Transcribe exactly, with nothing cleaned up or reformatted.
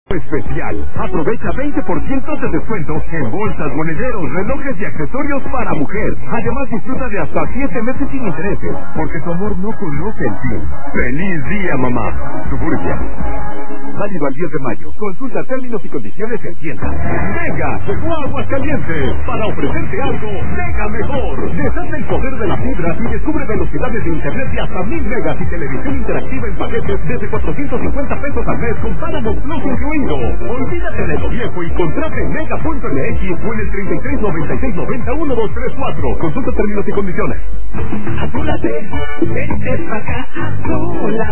Especial. Aprovecha veinte por ciento de descuento en bolsas, monederos, relojes y accesorios para mujer. Además disfruta de hasta siete meses sin intereses, porque tu amor no conoce el fin. ¡Feliz día, mamá! Suburbia. Válido al diez de mayo. Consulta términos y condiciones en tienda. Mega llegó a Aguascalientes para ofrecerte algo mega mejor. Desata el poder de la fibra y descubre velocidades de internet de hasta mil megas y televisión interactiva en paquetes desde cuatrocientos cincuenta pesos al mes con Paramount Plus incluido. Olvídate de lo viejo y contrate en mega punto m x o en el treinta y tres noventa y seis noventa uno dos tres cuatro. Consulta términos y condiciones. Azúlate, vente para acá, Azúlate.